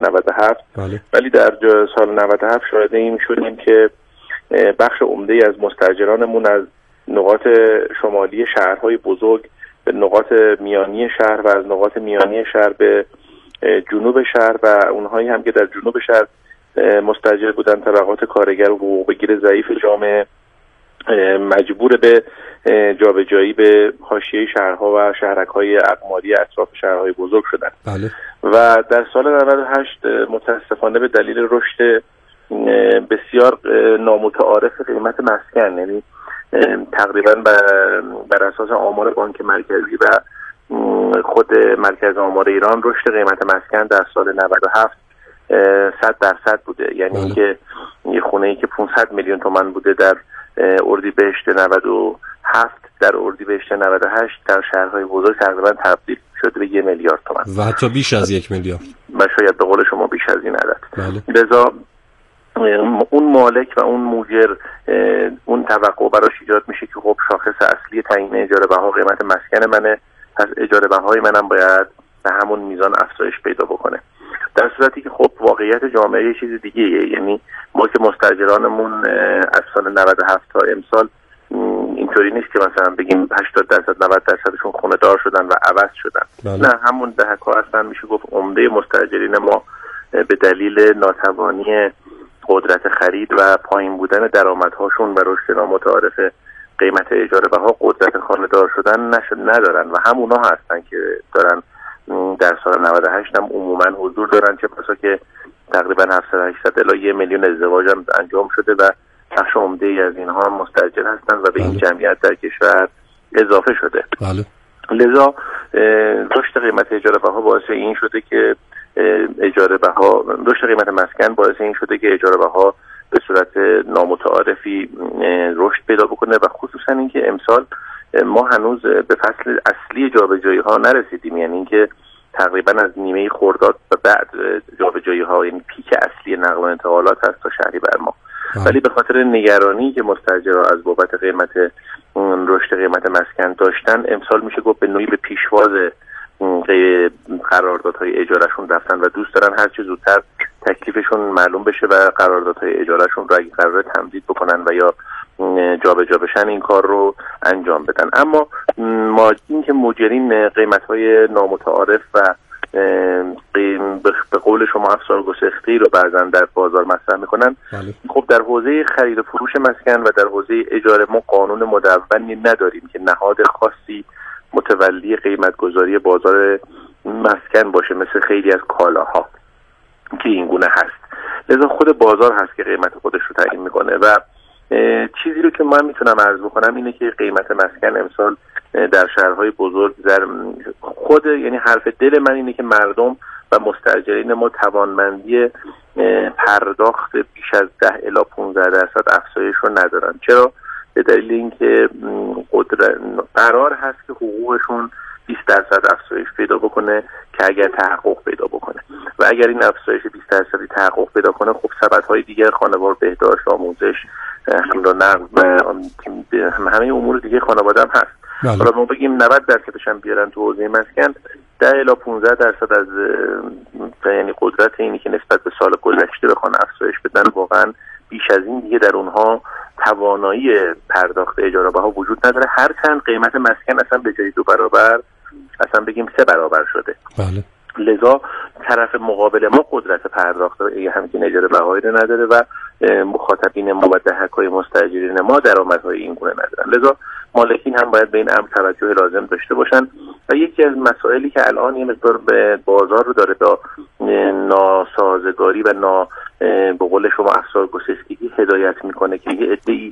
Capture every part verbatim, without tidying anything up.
نود و هفت. بله. ولی در سال نود و هفت شاهد این شدیم که بخش عمده از مستاجرانمون از نقاط شمالی شهرهای بزرگ به نقاط میانی شهر و از نقاط میانی شهر به جنوب شهر و اونهایی هم که در جنوب شهر مستاجر بودن، طبقات کارگر و حقوق بگیر ضعیف جامعه، مجبور به جابجایی به حاشیه شهرها و شهرک‌های اقماری اطراف شهرهای بزرگ شدن. بله. و در سال نود و هشت متاسفانه به دلیل رشد بسیار نامتعارف قیمت مسکن، یعنی تقریبا بر اساس آمار بانک مرکزی و خود مرکز آمار ایران، رشد قیمت مسکن در سال نود و هفت صد درصد بوده. یعنی اینکه یه خونه‌ای که پانصد میلیون تومان بوده در اردیبهشت نود و هفت، در اردیبهشت نود و هشت در شهرهای بزرگ تقریبا تبدیل شده به یک میلیارد تومان و حتی بیش از یک میلیارد و شاید به قول شما بیش از این عدد. بله. لذا اون مالک و اون مؤجر اون توقع براش ایجاد میشه که خب شاخص اصلی تعیین اجاره بها قیمت مسکن منه، پس اجاره بهای منم باید به همون میزان افزایش پیدا بکنه، در صورتی که خب واقعیت جامعه یه چیز دیگه ایه. یعنی ما که مستاجرانمون از سال نود و هفت تا امسال اینطوری نیست که مثلا بگیم هشتاد درصد نود درصدشون خونه دار شدن و عوض شدن. بله. نه، همون دهک‌ها هستن. میشه گفت عمده مستاجرین ما به دلیل ناتوانی قدرت خرید و پایین بودن درآمدهاشون و رشد نامتعارف قیمت اجاره بها قدرت خانه دار شدن نشد ندارن و همونا هستن که دارن در سال نود و هشت هم عموما حضور دارن، چه بسا که تقریبا هفتصد هشتصد الی یک میلیون ازدواج هم انجام شده و بخش عمده ای از اینها هم مستاجر هستن و به این جمعیت در کشور اضافه شده. بله. لذا رشد قیمت اجاره بها باعث این شده که اجاره بها رشد قیمت مسکن باعث این شده که اجاره بها به صورت نامتعارفی رشد پیدا بکنه و خصوصا اینکه امسال ما هنوز به فصل اصلی جابجایی ها نرسیدیم. یعنی اینکه تقریبا از نیمه خرداد و بعد جابجایی ها، یعنی پیک اصلی نقل و انتقالات هست تا شهریور ماه. ولی به خاطر نگرانی که مستاجرها از بابت قیمت رشد قیمت مسکن داشتن، امسال میشه گفت به نوعی به پیشواز قراردادهای اجارهشون رفتن و دوست دارن هر چه زودتر تکلیفشون معلوم بشه و قراردادهای اجارهشون رو اگه قراره تمدید بکنن و یا جابجا بشن این کار رو انجام بدن. اما ما این که مؤجرین قیمت‌های نامتعارف و به قول شما افسار گسستی رو بعضا در بازار مطرح میکنن، خب در حوزه خرید و فروش مسکن و در حوزه اجاره ما قانون مدونی نداریم که نهاد خاصی متولی قیمتگذاری بازار مسکن باشه مثل خیلی از کالاها که این گونه هست. لذا خود بازار هست که قیمت خودش رو تعیین میکنه و چیزی رو که من میتونم عرض بکنم اینه که قیمت مسکن امسال در شهرهای بزرگ در خود، یعنی حرف دل من اینه که مردم و مستاجرین ما توانمندی پرداخت بیش از ده الی پانزده درصد افزایش رو ندارن. چرا؟ به دلیل اینکه قدرت قرار هست که حقوقشون بیست درصد افزایش پیدا بکنه که اگر تحقق پیدا بکنه و اگر این افزایش بیست درصدی تحقق پیدا کنه، خب سبدهای دیگر خانوار، بهداشت، آموزش، حمل و نقل و همه امور دیگه خانواده هم هست. حالا ما بگیم نود درصدش هم بیارن تو حوزه مسکن، ده الی پانزده درصد از یعنی قدرت اینی که نسبت به سال گذشته بخوان افزایش بدن، واقعا بیش از این دیگه در اونها توانایی پرداخت اجاره بها وجود نداره، هرچند قیمت مسکن اصلا به جای دو برابر اصلا بگیم سه برابر شده. بله. لذا طرف مقابل ما قدرت پرداخت همین اجاره بهایی رو نداره و مخاطبین ما و دهک‌های مستاجرین ما درآمدهای این گونه ندارن. لذا مالکین هم باید به این امر توجه لازم داشته باشن و یکی از مسائلی که الان یه مقدار به بازار رو داره با ناسازگاری و نا به قول شما افسار گسستگی هدایت میکنه که یه عده‌ای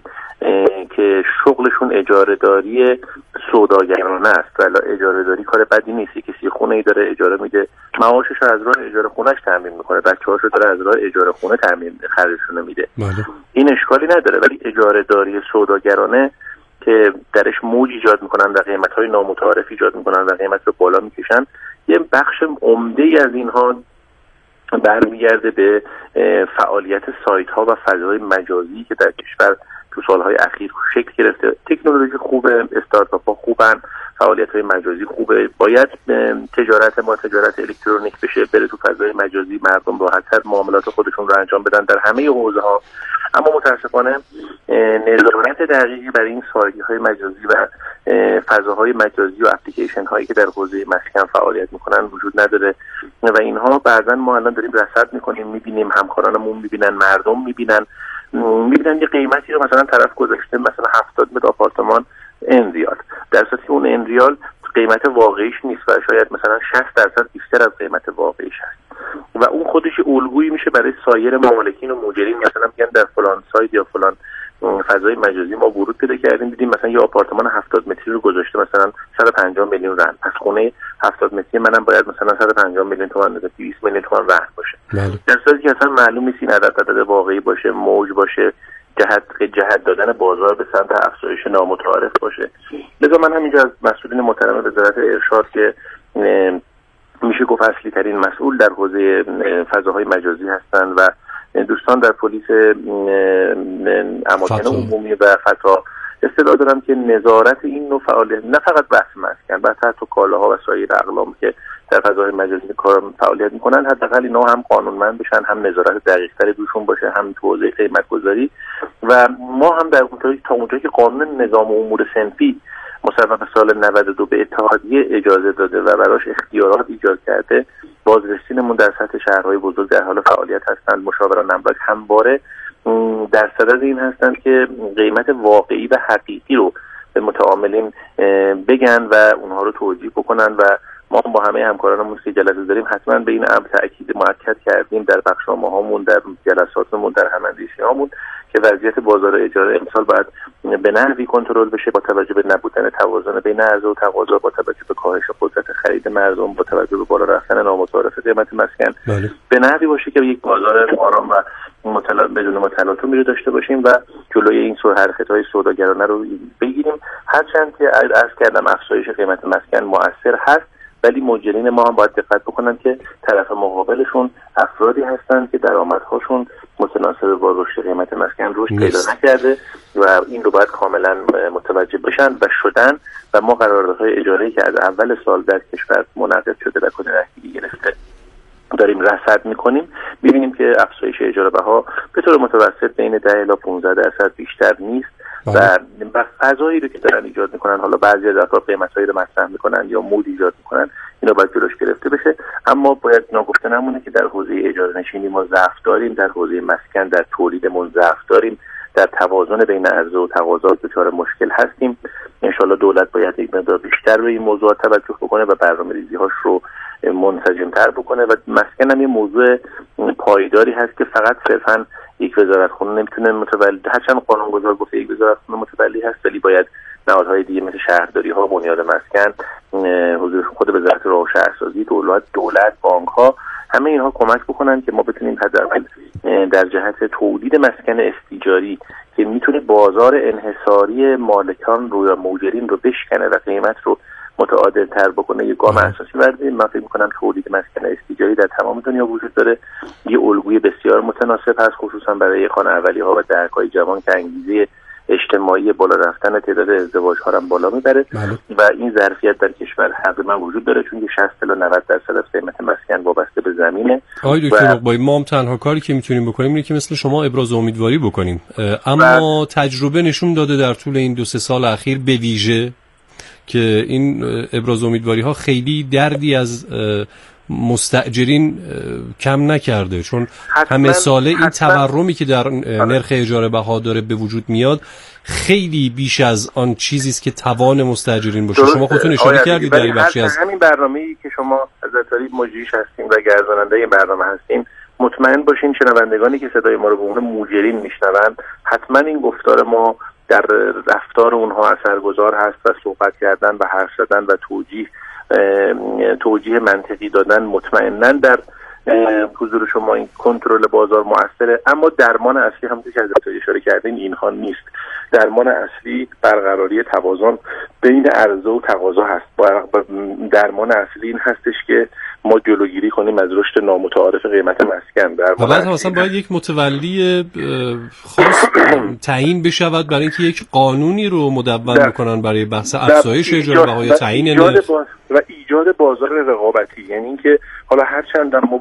که شغلشون اجاره داری سوداگرانه است. ولی اجاره داری کار بدی نیست. کسی خونه ای داره اجاره میده، معاشش رو از راه اجاره خونه‌اش تامین میکنه، بچه‌هاشو داره از راه اجاره خونه تامین خرجشون میده. این اشکالی نداره. ولی اجاره داری سوداگرانه که درش موج ایجاد میکنن و قیمت‌های نامتعارف ایجاد میکنن و قیمت رو بالا میکشن، یه بخش عمده‌ای از اینها برمیگرده به فعالیت سایت ها و فضای مجازی که در کشور تو سالهای اخیر شکل گرفته. تکنولوژی خوبه، استارتاپ ها خوبن، فعالیت های مجازی خوبه، باید تجارت ما تجارت الکترونیک بشه، بره تو فضای مجازی، مردم راحت‌تر معاملات خودشون رو انجام بدن در همه حوزه ها. اما متاسفانه نظارت دقیقی برای این سایت‌های مجازی و فضاهای مجازی و اپلیکیشن هایی که در حوزه مسکن فعالیت میکنن وجود نداره و اینها بعضا ما الان داریم رصد میکنیم، میبینیم همکارانمون میبینن، مردم میبینن میبینن یه قیمتی رو مثلا طرف گذاشته، مثلا هفتاد متر آپارتمان ان ریال، در صورتی که اون ان ریال قیمت واقعیش نیست و شاید مثلا شصت درصد بیشتر از قیمت واقعیش هست و اون خودش الگویی میشه برای سایر مالکین و مجرمین. مثلا میگن در فلان سایت یا فلان فضای مجازی ما ورود پیدا کردیم، دیدیم مثلا یه آپارتمان هفتاد متری رو گذاشته مثلا صد و پنجاه میلیون رند، پس خونه هفتاد متری منم باید مثلا صد و پنجاه میلیون تومان یا دویست میلیون تومان رند باشه. در صورتی که اصلا معلوم نیست این عدد عدد واقعی باشه، موج باشه، جهت جهت دادن بازار به سمت افزایش نامتعارف باشه. لذا من همینجا از مسئولین محترم وزارت ارشاد که میشه گفت اصلی ترین مسئول در حوزه فضاهای مجازی هستند و دوستان در پلیس اماکن عمومی و فتا اصطلاح دارم که نظارت این نوع فعالیت، نه فقط بحث مسکن، بلکه حتی کالاها و سایر اقلام که در فضای مجازی کار فعالیت میکنن، حداقل اینا هم قانونمند بشن، هم نظارت دقیق‌تری روشون باشه، هم تو حوزه قیمت گذاری و ما هم در اونجایی تا اونجایی که قانون نظام و امور صنفی مصوب سال نود و دو به اتحادیه اجازه داده و براش اختیارات ایجاد کرده، بازرسینمون در سطح شهرهای بزرگ در حال فعالیت هستند. مشاوران املاک همواره در صدد این هستند که قیمت واقعی و حقیقی رو به متعاملین بگن و اونها رو توجیه بکنن و ما با همه همکارانمون که جلسه داریم حتما به این امر تاکید مؤکد کردیم در بخشنامه‌هامون، در جلساتمون، در هم‌اندیشی‌هامون که وضعیت بازار اجاره امسال باید به نحوی کنترل بشه با توجه به نبودن توازن بین عرضه و تقاضا، با توجه به کاهش قدرت خرید مردم، با توجه به بالا رفتن نامتعارف قیمت مسکن، بله. به نحوی باشه که یک بازار آرام و مطلع بدون متلاطمی رو داشته باشیم و جلوی این سو حرکت‌های سوداگرانه رو بگیریم. هرچند که عرض کردم افزایش قیمت مسکن مؤثر هست، ولی مجرمین ما هم باید دقت بکنن که طرف مقابلشون افرادی هستن که درآمدهاشون متناسب با رشد قیمت مسکن رشد پیدا نکرده و این رو باید کاملا متوجه بشن و شدن و ما قراردادهای اجاره‌ای که از اول سال در کشور منعقد شده و کد رهگیری گرفته داریم رصد میکنیم، ببینیم که افزایش اجاره بها به طور متوسط بین ده الی پانزده درصد بیشتر نیست و و فضایی رو که دارن ایجاد میکنن، حالا بعضی از افراد قیمتایی رو مطرح میکنن یا مود ایجاد میکنن، اینا باید جلوش گرفته بشه. اما باید ناگفته نمونه که در حوزه اجاره نشینی ما ضعف داریم، در حوزه مسکن در تولیدمون ضعف داریم، در توازن بین عرضه و تقاضا دچار مشکل هستیم. ان شاءالله دولت باید یک مقدار بیشتر به این موضوع توجه بکنه و برنامه‌ریزی‌هاش رو منسجم‌تر بکنه و مسکن هم یه موضوع پایداری هست که فقط صرفاً یک وزارتخونه نمیتونه متولی، هرچند قانونگذار گفته یک وزارتخونه متولی هست، ولی باید نهادهای دیگه مثل شهرداری‌ها، بنیاد مسکن، حضور خود وزارت راه و شهرسازی، دولت، دولت، بانک‌ها، همه اینها کمک بکنن که ما بتونیم حداقل در جهت تولید مسکن استیجاری که میتونه بازار انحصاری مالکان رو یا مجرمین رو بشکنه و قیمت رو متعادل تر بکنه یک گام اساسی برداریم. من فکر می‌کنم تولید مسکن استیجاری در تمام دنیا وجود داره، یه الگوی بسیار متناسب هست، خصوصا برای خانه اولیه‌ها و دهک‌های جوان که انگیزه اجتماعی بالا رفتن تعداد ازدواج‌ها هم بالا میبره و این ظرفیت در کشور حقیقتا وجود داره، چون که شصت تا نود درصد از قیمت مسکن وابسته به زمینه. آقای دکتر عقبایی، ما هم تنها کاری که میتونیم بکنیم اینه که مثل شما ابراز امیدواری بکنیم، اما تجربه نشون داده در طول این دو سه سال اخیر به ویژه که این ابراز امیدواری ها خیلی دردی از مستاجرین کم نکرده، چون همه ساله این تورمی که در نرخ اجاره بها داره به وجود میاد خیلی بیش از آن چیزی است که توان مستاجرین باشه. شما خودتون اشاره کردید در این بخشی از همین برنامه‌ای که شما از طریق مجریش هستیم و گرداننده این برنامه هستیم، مطمئن باشین شنوندگانی که صدای ما رو به عنوان مجرمین میشنون حتما این گفتار ما در رفتار اونها اثرگذار هست و صحبت کردن و حرف زدن و توجیه توجیه منطقی دادن مطمئناً در حضور شما این کنترل بازار مؤثره. اما درمان اصلی همونطور که حضرت اشاره کردین اینها نیست. درمان اصلی برقراری توازن بین عرضه و تقاضا هست. درمان اصلی این هستش که ما جلوگیری کنیم از رشد نامتعارف قیمت مسکن. در و بعد مثلا باید یک متولی خاص تعیین بشود برای اینکه یک قانونی رو مدون بکنن برای بحث افزایش اجاره بهای تعیین نرخ و ایجاد بازار رقابتی. یعنی اینکه حالا هر چند ما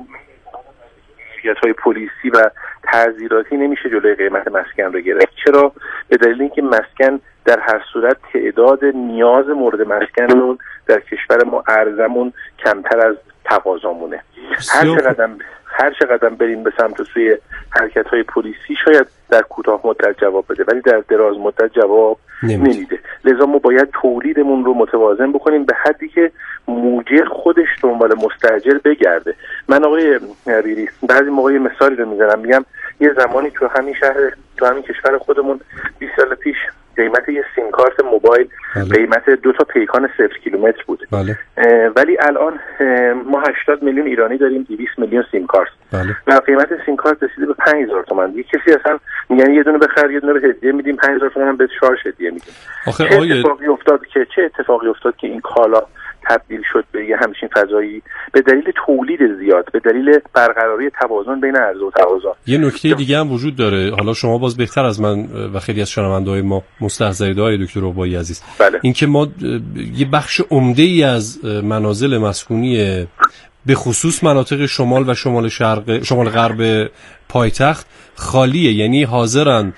های پلیسی و تعزیراتی نمیشه جلوی قیمت مسکن رو گرفت. چرا؟ به دلیل اینکه مسکن در هر صورت تعداد نیاز مورد مسکنمون در کشور ما ارزمون کمتر از تقاضامونه. هر چقدر هر چقدر بریم به سمت سوی حرکت‌های پلیسی شاید در کوتاه مدت جواب بده، ولی در دراز مدت جواب نمیده. لذا ما باید تولیدمون رو متوازن بکنیم به حدی که موجر خودش دنبال مستاجر بگرده. من آقای نبیری بعضی موقع مثالی رو میزنم، میگم یه زمانی تو همین شهر تو همین کشور خودمون بیست سال پیش قیمت یه سیم کارت موبایل بله. قیمت دو تا پیکان صفر کیلومتر بوده. بله. ولی الان ما هشتاد میلیون ایرانی داریم، دویست میلیون سیم کارت. بله. و قیمت سیم کارت رسیده به پنج هزار تومان. یه کسی اصلا میگن یه دونه بخر یه دونه به هدیه میدیم، پنج هزار تومان هم به شارژ هدیه میدیم. چه آقای... اتفاقی افتاد که چه اتفاقی افتاد که این کالا تبدیل شد به یه همچین فضایی؟ به دلیل تولید زیاد، به دلیل برقراری توازن بین عرضه و تقاضا. یه نکته دیگه هم وجود داره، حالا شما باز بهتر از من و خیلی از شنونده‌های ما مستحضرید های دکتر عقبایی عزیز، بله. اینکه ما یه بخش عمده‌ای از منازل مسکونی به خصوص مناطق شمال و شمال شرق شمال غرب پایتخت خالیه، یعنی حاضرن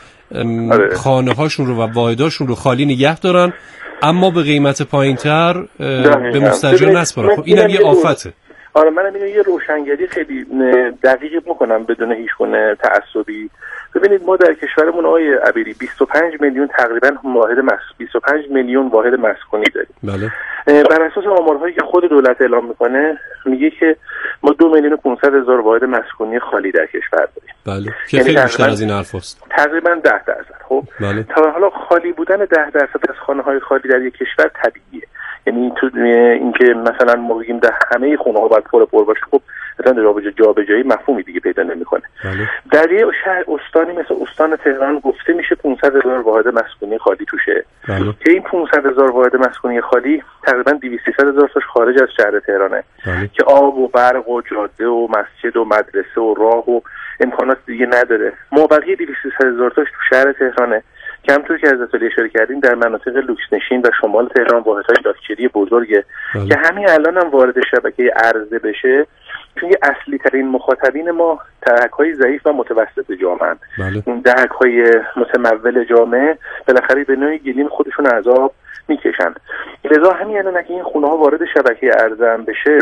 خانه هاشون رو و واحداشون رو خالی نگه دارن اما به قیمت پایینتر به مستاجر نسپارن. خب اینم یه آفته. آره منم اینو یه روشنگری خیلی دقیقی بکنم بدون هیچ گونه تعصبی. ببینید ما در کشورمون آقای عبیری بیست و پنج میلیون تقریبا واحد مس بیست و پنج میلیون واحد مسکونی داریم. بله. بر اساس آمارهایی که خود دولت اعلام میکنه میگه که ما دو میلیون و پانصد هزار واحد مسکونی خالی در کشور داریم. بله. که خیلی بیشتر از این حرف است. تقریبا ده درصد. خب بله. تا حالا خالی بودن ده درصد از خانه‌های خالی در یک کشور طبیعیه. یعنی تو اینکه مثلا ما بگیم در همه خونه‌ها باید پر پر باشه، خب مثلا جابجا جابجایی مفهومی دیگه پیدا نمی‌کنه. بله. در یه شهر استانی مثل استان تهران گفته میشه پانصد هزار واحد مسکونی خالی توشه. بله. که این پانصد هزار واحد مسکونی خالی تقریبا دویست هزار تاش خارج از شهر تهرانه. بله. که آب و برق و جاده و مسجد و مدرسه و راه و امکانات دیگه نداره. ما بقیه دویست هزار تاش تو شهر تهرانه. که همونطور که از اطلاع اشاره کردیم در مناطق لوکس نشین و شمال تهران واحدهای لاکچری بزرگه بله. که همین الان هم وارد شبکه عرضه بشه، چون اصلی ترین مخاطبین ما دهک‌های ضعیف و متوسط جامعه. بله. این دهک‌های متمول جامعه بالاخره به نوعی گلیم خودشون عذاب میکشن. لذا همین الان اگه این خونه‌ها وارد شبکه عرضه هم بشه،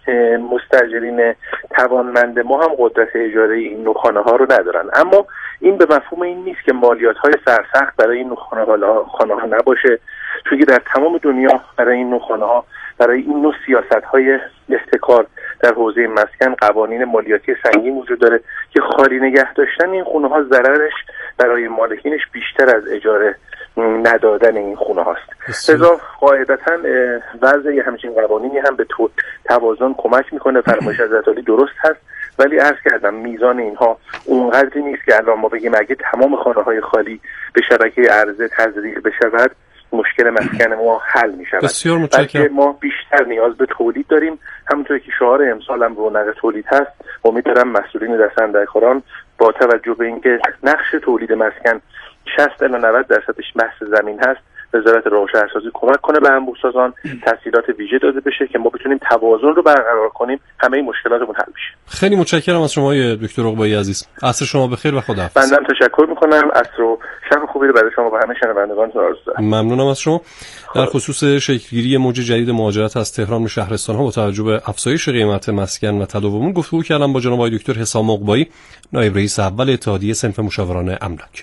مستاجرین توانمند ما هم قدرت اجاره این نوع خانه‌ها رو ندارن. اما این به مفهوم این نیست که مالیات‌های سرسخت برای این نوع خانه‌ها نباشه، چون که در تمام دنیا برای این نوع خانه‌ها، برای این نوع سیاست‌های احتکار در حوزه مسکن قوانین مالیاتی سنگین وجود داره که خالی نگه داشتن این خونه‌ها ضررش برای مالکینش بیشتر از اجاره ندادن این خونه هاست. لذا قاعدتاً وضع همچین قوانینی هم به تو توازن کمک میکنه. فرمایش حضرت علی درست هست، ولی عرض کردم میزان اینها اونقدری نیست که الان ما بگیم اگه تمام خانه های خالی به شبکه عرضه تزریق بشود مشکل مسکن ما حل می شود. بسیار متشکرم. ما بیشتر نیاز به تولید داریم، همونطور که شعار امسال هم رونق تولید هست. امیدوارم مسئولین دستاندرکاران با توجه به اینکه نقش تولید مسکن شصت الی نود درصدش بحث زمین هست، وزارت راه و شهرسازی کمک کنه به انبوه‌سازان تسهیلات ویژه داده بشه که ما بتونیم توازن رو برقرار کنیم، همه این مشکلاتمون حل بشه. خیلی متشکرم از شما دکتر عقبایی عزیز. عصر شما بخیر و خداحافظ. بنده تشکر میکنم. عصر و شب خوبی رو برای شما و همه شنوندگانتون آرزو دارم. ممنونم از شما. در خصوص شکلگیری موج جدید مهاجرت از تهران به شهرستان‌ها با توجه به افزایش قیمت مسکن و تداوم گفتگو کردم با جناب آقای دکتر حسام عقبایی، نایب رئیس اول اتحادیه صنف مشاوران املاک.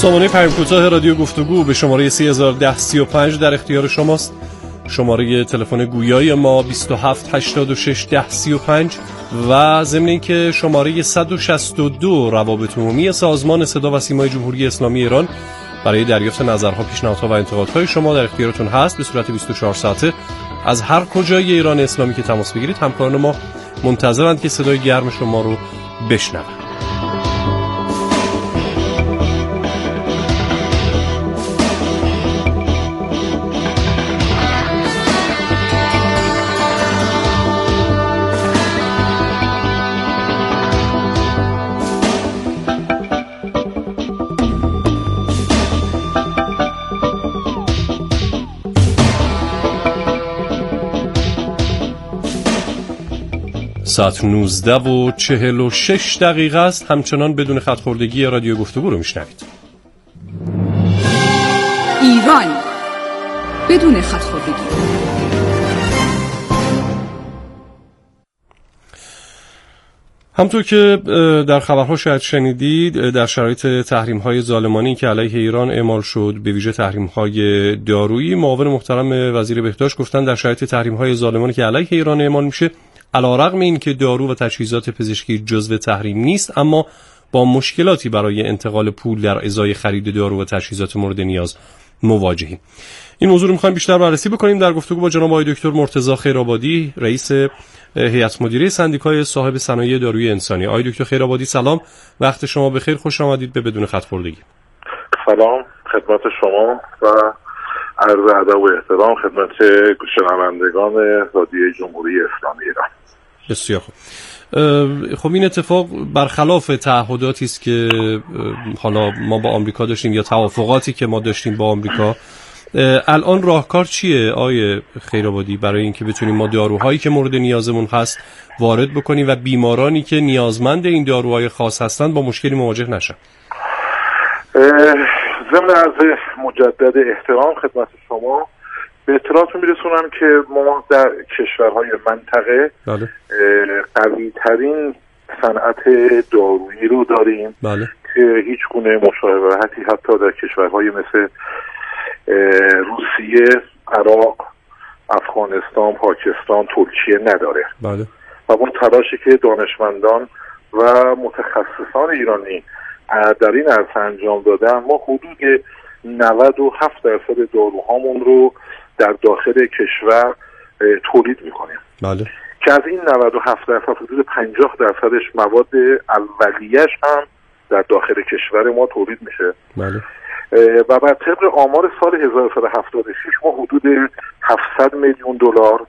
سامانه پیام کوتاه رادیو گفتگو به شماره سه هزار و ده سی و پنج در اختیار شماست. شماره تلفن گویای ما بیست و هفت هشتاد و شش ده سی و پنج و ضمن اینکه شماره صد و شصت و دو روابط عمومی سازمان صدا و سیمای جمهوری اسلامی ایران برای دریافت نظرها، پیشنهادها و انتقادهای شما در اختیارتون هست. به صورت بیست و چهار ساعته از هر کجای ایران اسلامی که تماس بگیرید، همکاران ما منتظرند که صدای گرم شما رو بشنوند. ساعت نوزده و چهل و شش دقیقه است. همچنان بدون خط خوردگی رادیو گفتگو رو میشنوید. ایران بدون خط خوردگی. همطور که در خبرها شاید شنیدید، در شرایط تحریم‌های ظالمانه‌ای که علیه ایران اعمال شد، به ویژه تحریم‌های دارویی، معاون محترم وزیر بهداشت گفتن در شرایط تحریم‌های ظالمانه که علیه ایران اعمال میشه، علی‌رغم این که دارو و تجهیزات پزشکی جزو تحریم نیست، اما با مشکلاتی برای انتقال پول در ازای خرید دارو و تجهیزات مورد نیاز مواجهیم. این موضوع رو می‌خوایم بیشتر بررسی بکنیم در گفتگو با جناب آقای دکتر مرتضی خیرآبادی، رئیس هیئت مدیره سندیکای صاحب صنایع دارویی انسانی. آقای دکتر خیرآبادی سلام، وقت شما بخیر، خوش آمدید به بدون خط خوردگی. سلام خدمت شما و عرض ادب و احترام خدمت شنوندگان رادیو جمهوری اسلامی ایران. بسیار خوب. خب این اتفاق برخلاف تعهداتی است که حالا ما با آمریکا داشتیم یا توافقاتی که ما داشتیم با آمریکا. الان راهکار چیه آقای خیرآبادی برای اینکه بتونیم ما داروهایی که مورد نیازمون هست وارد بکنیم و بیمارانی که نیازمند این داروهای خاص هستند با مشکلی مواجه نشن؟ ضمن عرض مجدد احترام خدمت شما به اطلاعتون میرسونم که ما در کشورهای منطقه بله. قوی ترین صنعت دارویی رو داریم بله. که هیچ گونه مشابهتی حتی در کشورهای مثل روسیه، عراق، افغانستان، پاکستان، ترکیه نداره. بله. و با تلاشی که دانشمندان و متخصصان ایرانی در این عرصه انجام دادن، ما حدود نود و هفت درصد داروهامون رو در داخل کشور تولید میکنیم. بله. که از این نود و هفت درصد حدود پنجاه درصدش مواد اولیه‌اش هم در داخل کشور ما تولید میشه. بله. و بر طبق آمار سال هزار و سیصد و هفتاد و شش ما حدود هفتصد میلیون دلار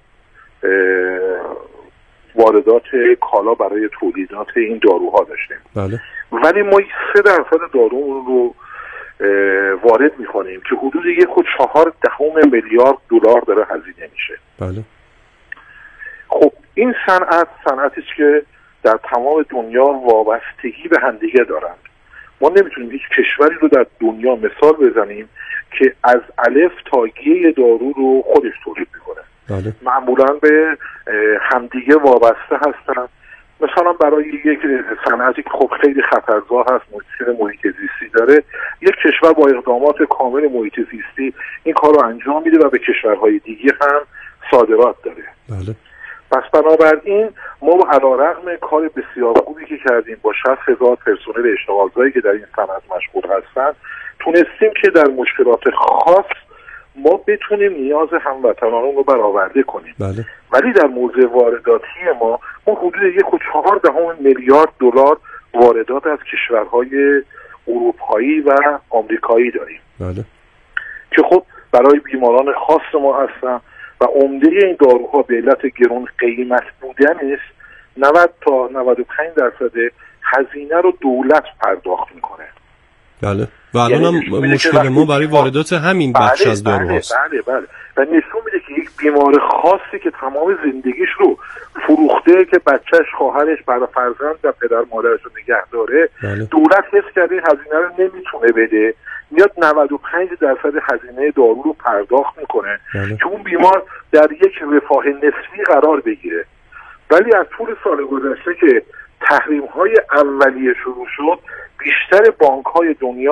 واردات کالا برای تولیدات این داروها داشتیم. بله. ولی ما سه درصد دارو رو وارد میکنیم که حدود یک و چهار دهم میلیارد دلار داره هزینه میشه. بله. خب این صنعت صنعتی است که در تمام دنیا وابستگی به همدیگه دارند. ما نمیتونیم هیچ کشوری رو در دنیا مثال بزنیم که از الف تا ی دارو رو خودش تولید میکنه. بله. معمولا به همدیگه وابسته هستن. مثلا برای یک صنعتی که خب خیلی خطرزا هست، مشکل محیط زیستی داره، یک کشور با اقدامات کامل محیط زیستی این کار رو انجام میده و به کشورهای دیگه هم صادرات داره. بله. پس بنابراین ما علیرغم کار بسیار خوبی که کردیم با شصت هزار پرسنل اشتغالزایی که در این صنعت مشغول هستن، تونستیم که در مشکلات خاص ما بتونیم نیاز هموطنانمون رو برآورده کنیم. بله. ولی در موضوع وارداتی ما ما حدود یک و چهار دهم میلیارد دلار واردات از کشورهای اروپایی و آمریکایی داریم. بله. که خب برای بیماران خاص ما هستن و عمده این داروها به علت گران قیمت بودن است نود تا نود و پنج درصد هزینه رو دولت پرداخت میکنه. بله. و الان هم مشکل ما برای واردات همین بخش بله، از داروهاست. بله بله و نشون میده که یک بیمار خاصی که تمام زندگیش رو فروخته که بچهش، خواهرش، برای فرزند و پدر مادرش رو نگه داره، بله. دولت حس کرده هزینه رو نمیتونه بده، میاد نود و پنج درصد هزینه دارو رو پرداخت میکنه. بله. که اون بیمار در یک رفاه نسبی قرار بگیره. ولی از طول سال گذشته که تحریم های اولیه شروع شد، بیشتر بانک های دنیا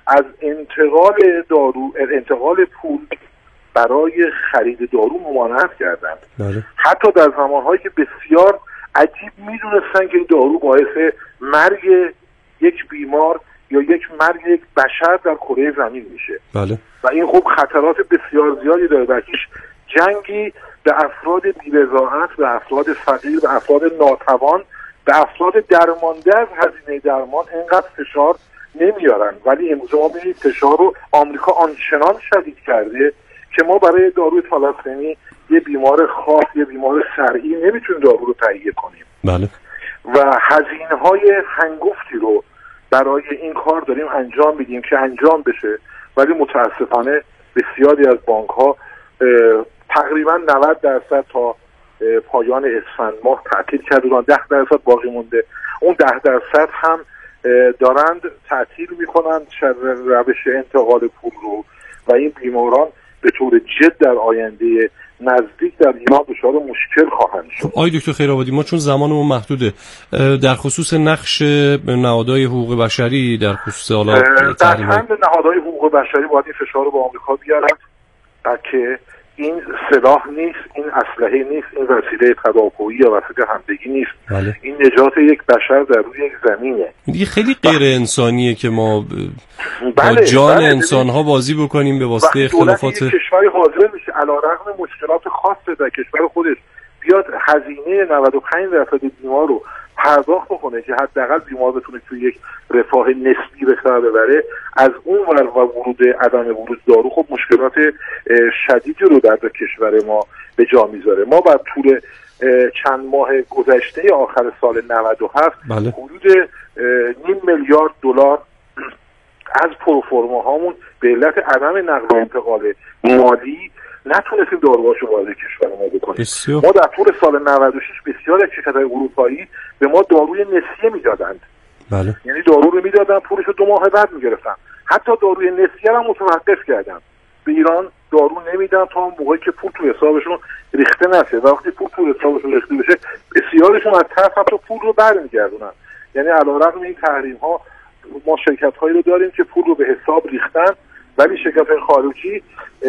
از انتقال دارو انتقال پول برای خرید دارو ممانعت کردند. بله. حتی در زمانهایی که بسیار عجیب میدونستن که این دارو باعث مرگ یک بیمار یا یک مرگ یک بشر در کره زمین میشه. بله. و این خب خطرات بسیار زیادی داره و هیچ جنگی به افراد بی‌رضاعت، به افراد فقیر، به افراد ناتوان، به افراد درمانده از هزینه درمان اینقدر فشار نمیارن. ولی امروز ما ببینید فشار رو آمریکا آنچنان شدید کرده که ما برای داروی تالاسمی یه بیمار خاص، یه بیمار شرعی نمیتونیم دارو رو تهیه کنیم. بله. و هزینه‌های هنگفتی رو برای این کار داریم انجام میدیم که انجام بشه، ولی متاسفانه بسیاری از بانک‌ها تقریبا نود درصد تا پایان اسفند ماه تعطیل کردن، ده درصد باقی مونده. اون ده درصد هم دارند تعطیل میکنن روش انتقال پول رو و این بیماران به طور جد در آینده نزدیک در ایران دچار مشکل خواهند شد. آقای دکتر خیرآبادی، ما چون زمانمون محدوده، در خصوص نقش نهادهای حقوق بشری در خصوص حالا در حمل نهادهای حقوق بشری باید این فشار رو به آمریکا بیارن که این سلاح نیست، این اسلحه نیست، این وسیله تدافعی یا وسیله حملگی نیست. بله. این نجات یک بشر در روی یک زمینه. دیگه خیلی غیر انسانیه که ما بله، با جان بله، انسان ها بازی بکنیم به واسطه اختلافات. وقتی کشوری حاضر میشه علیرغم مشکلات خاص در کشور خودش بیاد هزینه نود و پنج درصد بیمار رو پرداخت بکنه که حداقل بیمار بتونه توی یک رفاه نسبی به سر ببره، از اون ور و ورود عدم ورود دارو خب مشکلات شدیدی رو در کشور ما به جا میذاره. ما بر طول چند ماه گذشته آخر سال نود و هفت بله. حدود نیم میلیارد دلار از پروفورما هامون به علت عدم نقل و انتقال مالی نتونستیم داروهاشو وارد کشور ما بکنیم. بسیار. ما در طول سال نود و شش بسیار از شرکت‌های اروپایی به ما داروی نسیه میدادند. بله. یعنی دارو رو میدادن، پولش رو دو ماه بعد میگرفتن. حتی داروی نسیه هم متوقف کردن. به ایران دارو نمیدن تا اون موقعی که پول تو حسابشون ریخته نشه. وقتی پول تو حسابشون ریخته بشه بسیارشون از طرف حتی پول رو برمیگردونن. یعنی علیرغم این تحریم ها ما شرکت هایی رو داریم که پول رو به حساب ریختن، ولی شرکت خارجی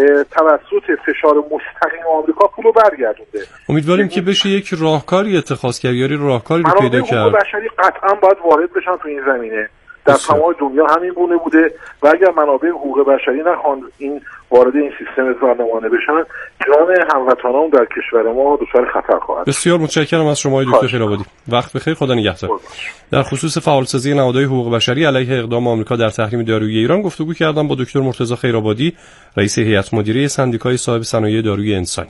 توسط فشار مستقیم آمریکا پول رو برگردونده. امیدواریم که بشه یک راهکاری اتخاذ کرد، یا راهکاری رو پیدا کرد. منابع بشری قطعا باید وارد بشن تو این زمینه. در تمام دنیا همین گونه بوده و اگر منابع حقوق بشری نخوان این وارد این سیستم ظالمانه بشن، جان هموطنان در کشور ما دچار خطر خواهد. بسیار متشکرم از شما دکتر خیرآبادی. وقت بخیر، خدا نگهدار. در خصوص فعالسازی نهادهای حقوق بشری علیه اقدام آمریکا در تحریم دارویی ایران گفتگو کردم با دکتر مرتضی خیرآبادی، رئیس هیئت مدیره سندیکای صاحب صنایع دارویی انسانی.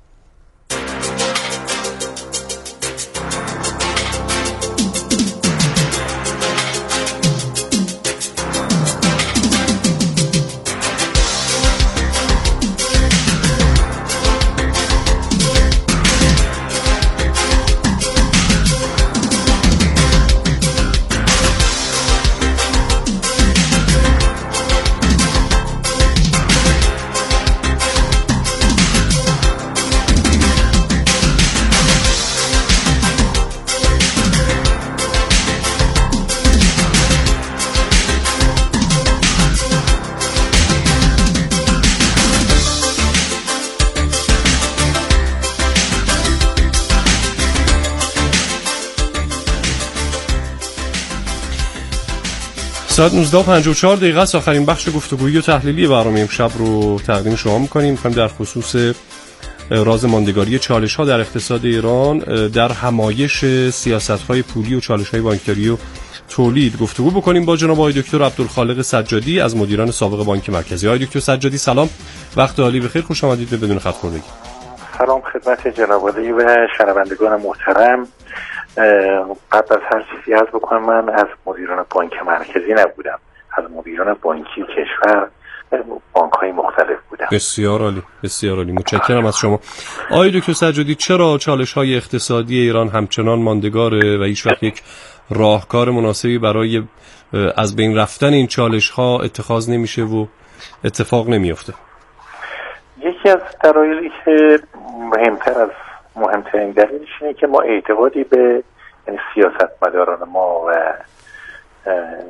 ساعت نوزده و پنجاه و چهار دقیقه است. آخرین بخش گفتگویی و تحلیلی برنامه امشب رو تقدیم شما می‌کنیم. می‌خوایم در خصوص راز ماندگاری چالش‌ها در اقتصاد ایران در همایش سیاست‌های پولی و چالش‌های بانکداری و تولید گفتگو بکنیم با جناب آقای دکتر عبدالخالق سجادی از مدیران سابق بانک مرکزی. آقای دکتر سجادی سلام، وقت عالی بخیر، خوش آمدید به بدون خط خوردگی. سلام خدمت جناب عالی و شنوندگان محترم. قبل از هر چیزی عرض بکنم من از مدیران بانک مرکزی نبودم، از مدیران بانکی کشور بانک‌های مختلف بودم. بسیار عالی، بسیار عالی، متشکرم از شما. آقای دکتر سجادی، چرا چالش‌های اقتصادی ایران همچنان ماندگاره و هیچ وقت یک راهکار مناسبی برای از بین رفتن این چالش‌ها اتخاذ نمیشه و اتفاق نمیفته؟ یکی از دلایلی که مهمتر از مهمترین دلیلش اینه که ما اعتقادی به یعنی سیاستمداران ما و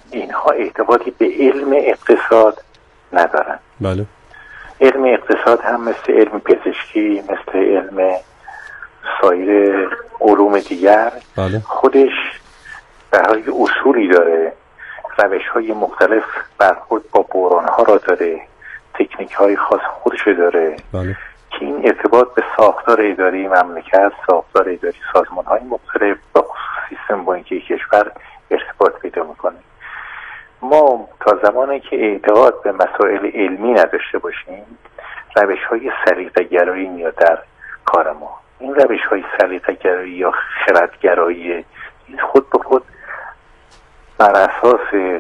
اینها ارتباطی به علم اقتصاد ندارن. بله. علم اقتصاد هم مثل علم پزشکی، مثل علم سایر علوم دیگر بله. خودش برای اصولی داره، روش های مختلف برخورد با بحران ها را داره، تکنیک های خاص خودش داره. بله. که این ارتباط به ساختار اداری مملکت، ساختار اداری سازمان های مختلف و سیستم بانکی کشور ارتباط پیدا میکنه. ما تا زمانی که اعتقاد به مسائل علمی نداشته باشیم، روش های سلیقه گرایی میاد در کار ما. این روش های سلیقه گرایی یا خردگرایی خود به خود بر اساس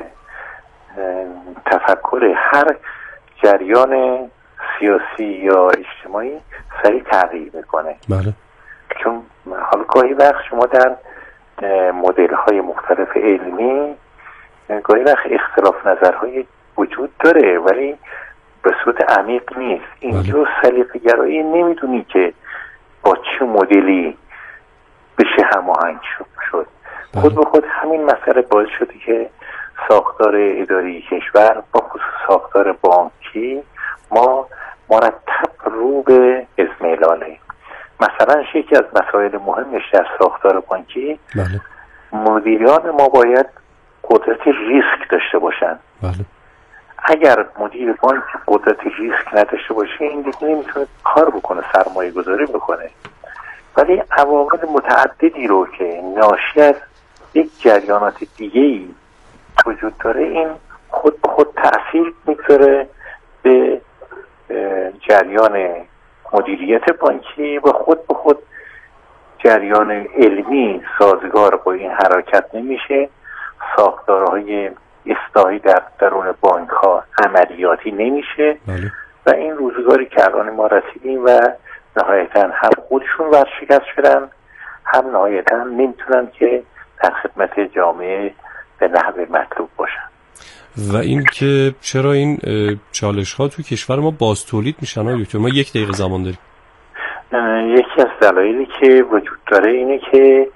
تفکر هر جریان سیاسی یا اجتماعی سریع تغییر میکنه. بله. چون حالا گاهی وقت شما در مدل های مختلف علمی گاهی وقت اختلاف نظرهای وجود داره ولی به صورت عمیق نیست. اینجا سلیقه گرایی نمیدونی که با چه مدلی بشه هماهنگ شد. خود به خود همین مسئله باعث شده که ساختار اداری کشور با خصوص ساختار بانکی ما مرتب رو به اضمحلاله. مثلا یکی از مسائل مهمش در ساختار بانکی بله. مدیران ما باید قدرت ریسک داشته باشن. بله. اگر مدیر بانک قدرت ریسک نداشته باشه این دیگه نمیتونه کار بکنه، سرمایه گذاری بکنه. ولی عوامل متعددی رو که ناشی از یک جریانات دیگه‌ای وجود داره این خود به خود تأثیر میذاره به جریان مدیریت بانکی و خود به خود جریان علمی سازگار با این حرکت نمیشه. ساختارهای اصلاحی در درون بانک ها عملیاتی نمیشه. بله. و این روزگاری که الان ما رسیدیم و نهایتا هم خودشون ورشکست شدن هم نهایتا نمیتونن که در خدمت جامعه به نحو مطلوب باشن. و این که چرا این چالش ها تو کشور ما باز تولید میشن ها دکتر؟ ما یک دقیقه زمان داریم. یکی از دلایلی که وجود داره اینه که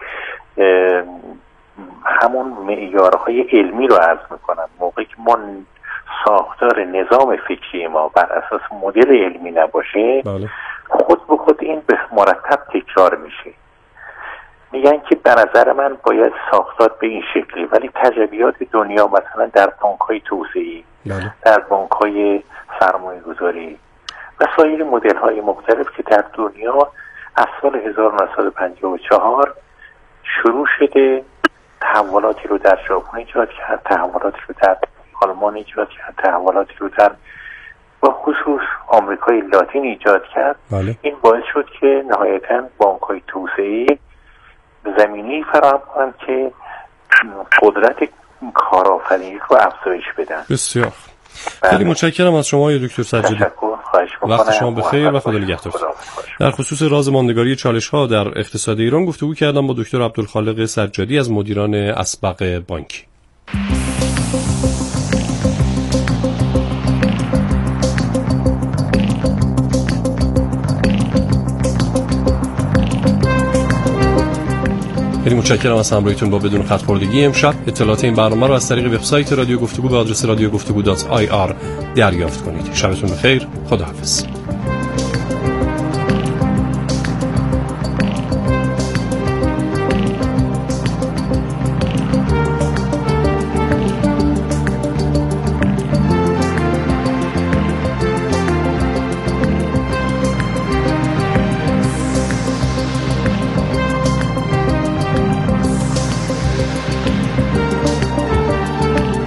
همون معیارهای علمی رو عرض میکنم. موقعی که ما ساختار نظام فکری ما بر اساس مدل علمی نباشه بله. خود به خود این به مرتب تکرار میشه. میگن که به نظر من باید ساختار به این شکلی، ولی تجربیات دنیا مثلا در بانک‌های توسعه‌ای بله. در بانک‌های سرمایه‌گذاری و سایر مدل‌های مختلف که در دنیا از سال هزار و نهصد و پنجاه و چهار شروع شده، تحولاتی رو در ژاپن ایجاد کرد، تحولاتی رو در آلمان ایجاد کرد، تحولاتی رو در با خصوص آمریکای لاتین ایجاد کرد. بله. این باعث شد که نهایتاً بانک‌های توسعه‌ای زمینی فراهم کنند که قدرت کارآفرینی رو افزایش بدن. بسیار خیلی متشکرم از شما دکتر سجادی. وقت شما بخیر و خدا نگهدار. در خصوص راز ماندگاری چالش‌ها در اقتصاد ایران گفتگو کردم با دکتر عبدالخالق سجادی از مدیران اسبق بانکی. خیلی متشکرم از همراهیتون با بدون خط خوردگی امشب. اطلاعات این برنامه رو از طریق وبسایت رادیو گفتگو به آدرس رادیو گفتگو دات آی آر دریافت کنید. شبتون بخیر. خداحافظ.